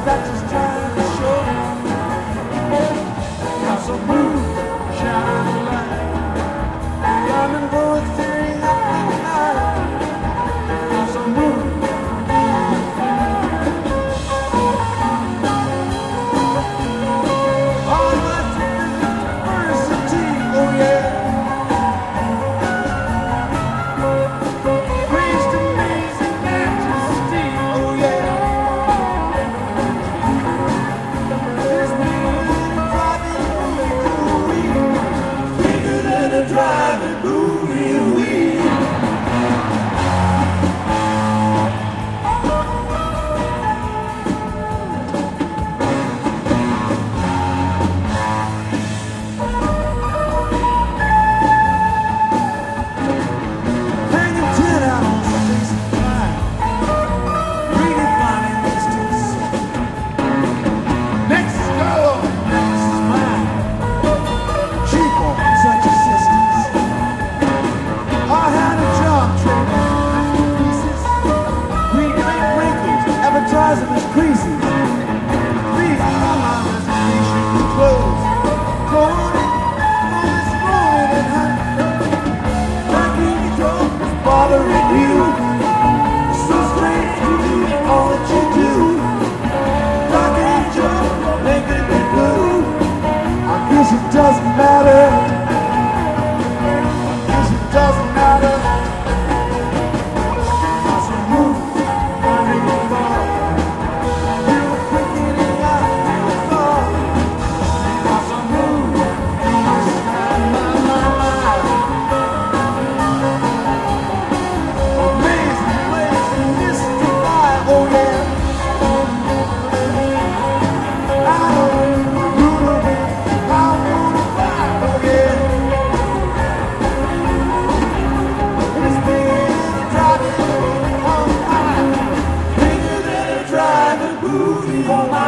that just trying to show. Got some moon, shining light, diamond bullets tearing up the night. Got some moon. All my diversity, oh yeah. Praise to amazing majesty, oh yeah. Driving movie wheel. Hanging 10 out on space and time, redefining distance. Mexico, this is mine. Cheap on such assistance. I had a job trading pieces. We make wrinkles, advertising as creases. Please call my resignation closed. Rolling, rolling and hot. Like any drug is bothering you. So strange to do all that you do. Like any drug, making me blue. I guess it doesn't matter. Doesn't matter. Got some moon, running the ball. Feel the quickening out, feel the fall. Got some moon, you must have my life. Amazing place to mystify, oh yeah. Out of the root of it, I wanna fly, oh yeah. Driving movie on my